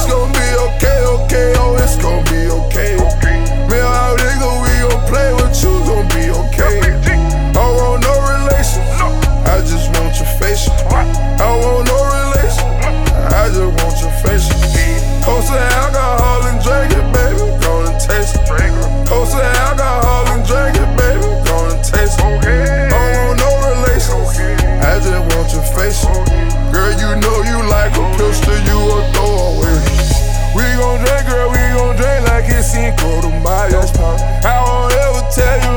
it's gon' be okay, okay, oh, it's gon' be okay. Me and my nigga, we gon' play with you, gon' be okay. I don't want no relation, I just want your face. I don't want no relation, I just want your face. Post alcohol and drink it, baby, gonna taste it. Post alcohol and drink it, baby, gonna taste it. I don't want no relation, I just want your face. Girl, you know you like a pistol, you a throwaway. We gon' drink, girl, we gon' drink like it's Cinco de Mayo. I won't ever tell you